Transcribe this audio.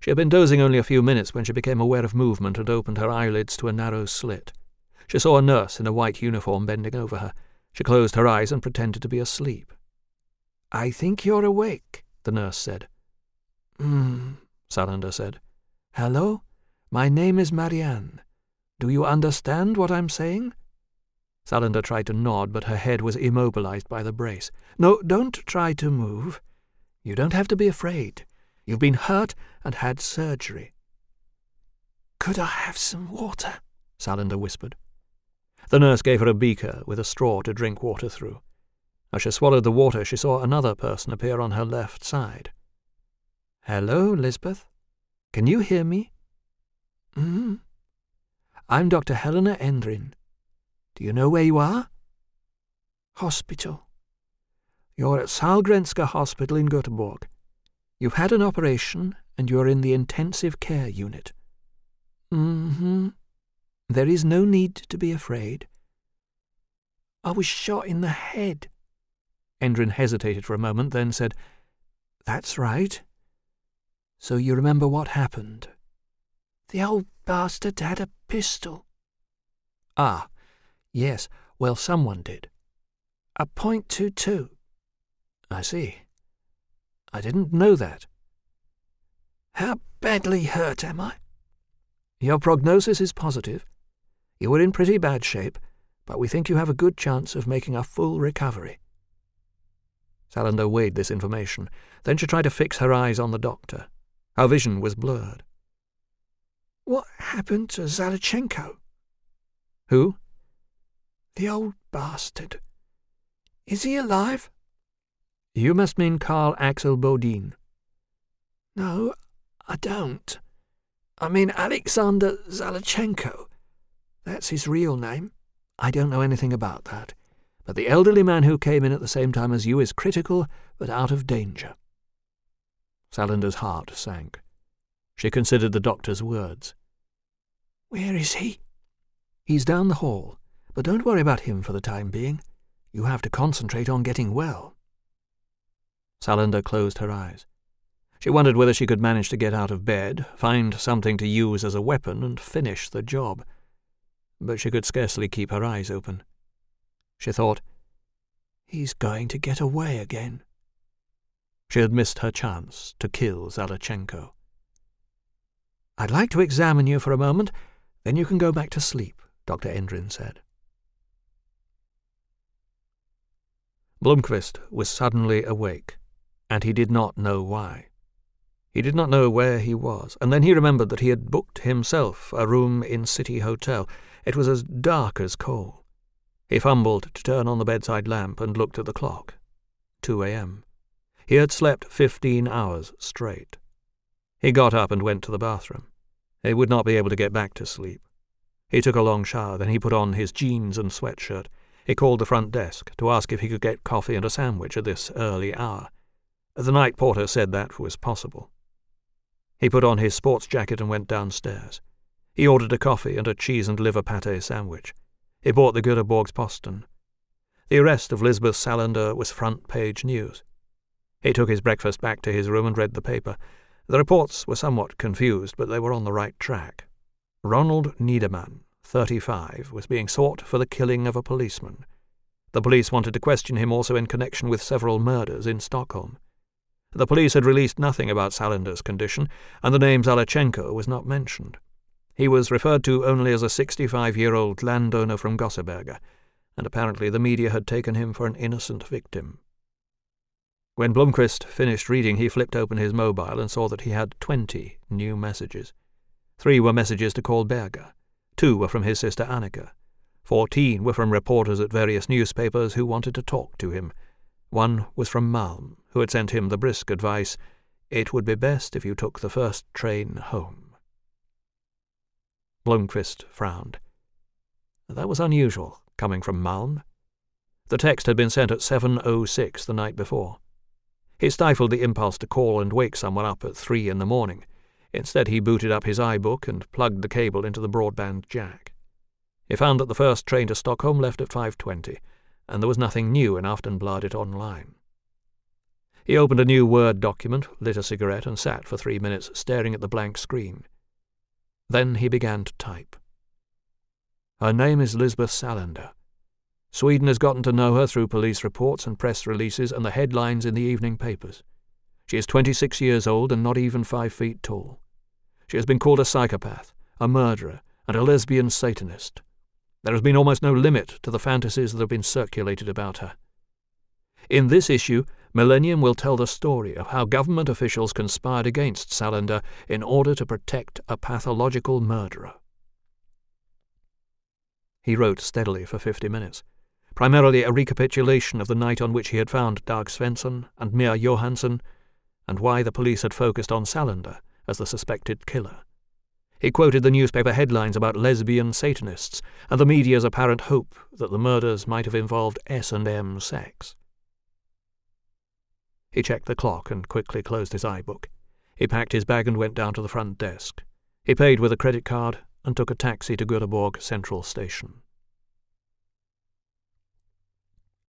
She had been dozing only a few minutes when she became aware of movement and opened her eyelids to a narrow slit. She saw a nurse in a white uniform bending over her. She closed her eyes and pretended to be asleep. "I think you're awake," the nurse said. Salander said. "Hello? My name is Marianne. Do you understand what I'm saying?" Salander tried to nod, but her head was immobilized by the brace. "No, don't try to move. You don't have to be afraid. You've been hurt and had surgery." "Could I have some water?" Salander whispered. The nurse gave her a beaker with a straw to drink water through. As she swallowed the water, she saw another person appear on her left side. "Hello, Lisbeth. Can you hear me?" "I'm Dr. Helena Endrin. Do you know where you are?" "Hospital." "You're at Sahlgrenska Hospital in Göteborg. You've had an operation, and you're in the intensive care unit." "There is no need to be afraid." "I was shot in the head." Endrin hesitated for a moment, then said, "That's right. So you remember what happened?" "The old bastard had a pistol." "Ah, yes. Well, someone did." "A .22. "I see. I didn't know that." "How badly hurt am I?" "Your prognosis is positive. You were in pretty bad shape, but we think you have a good chance of making a full recovery." Salander weighed this information. Then she tried to fix her eyes on the doctor. Her vision was blurred. "What happened to Zalachenko?" "Who?" "The old bastard. Is he alive?" "You must mean Karl Axel Bodin." "No, I don't. I mean Alexander Zalachenko. That's his real name." "I don't know anything about that. But the elderly man who came in at the same time as you is critical, but out of danger." Salander's heart sank. She considered the doctor's words. "Where is he?" "He's down the hall, but don't worry about him for the time being. You have to concentrate on getting well." Salander closed her eyes. She wondered whether she could manage to get out of bed, find something to use as a weapon, and finish the job. But she could scarcely keep her eyes open. She thought, "He's going to get away again." She had missed her chance to kill Zalachenko. "I'd like to examine you for a moment, then you can go back to sleep," Dr. Endrin said. Blomqvist was suddenly awake, and he did not know why. He did not know where he was, and then he remembered that he had booked himself a room in City Hotel. It was as dark as coal. He fumbled to turn on the bedside lamp and looked at the clock. 2 a.m. He had slept 15 hours straight. He got up and went to the bathroom. He would not be able to get back to sleep. He took a long shower, then he put on his jeans and sweatshirt. He called the front desk to ask if he could get coffee and a sandwich at this early hour. The night porter said that was possible. He put on his sports jacket and went downstairs. He ordered a coffee and a cheese and liver pâté sandwich. He bought the Göteborgs-Posten. The arrest of Lisbeth Salander was front-page news. He took his breakfast back to his room and read the paper. The reports were somewhat confused, but they were on the right track. Ronald Niedermann, 35, was being sought for the killing of a policeman. The police wanted to question him also in connection with several murders in Stockholm. The police had released nothing about Salander's condition, and the name Zalachenko was not mentioned. He was referred to only as a 65-year-old landowner from Gosseberga, and apparently the media had taken him for an innocent victim. When Blomqvist finished reading, he flipped open his mobile and saw that he had 20 new messages. 3 were messages to call Berger. 2 were from his sister Annika. 14 were from reporters at various newspapers who wanted to talk to him. 1 was from Malm, who had sent him the brisk advice, "It would be best if you took the first train home." Blomqvist frowned. That was unusual, coming from Malm. The text had been sent at 7:06 the night before. He stifled the impulse to call and wake someone up at 3 in the morning. Instead, he booted up his iBook and plugged the cable into the broadband jack. He found that the first train to Stockholm left at 5:20, and there was nothing new in Aftonbladet Online. He opened a new Word document, lit a cigarette, and sat for 3 minutes staring at the blank screen. Then he began to type. Her name is Lisbeth Salander. Sweden has gotten to know her through police reports and press releases and the headlines in the evening papers. She is 26 years old and not even 5 feet tall. She has been called a psychopath, a murderer, and a lesbian Satanist. There has been almost no limit to the fantasies that have been circulated about her. In this issue, Millennium will tell the story of how government officials conspired against Salander in order to protect a pathological murderer. He wrote steadily for 50 minutes, primarily a recapitulation of the night on which he had found Dag Svensson and Mia Johansson, and why the police had focused on Salander as the suspected killer. He quoted the newspaper headlines about lesbian Satanists and the media's apparent hope that the murders might have involved S&M sex. He checked the clock and quickly closed his iBook. He packed his bag and went down to the front desk. He paid with a credit card and took a taxi to Göteborg Central Station.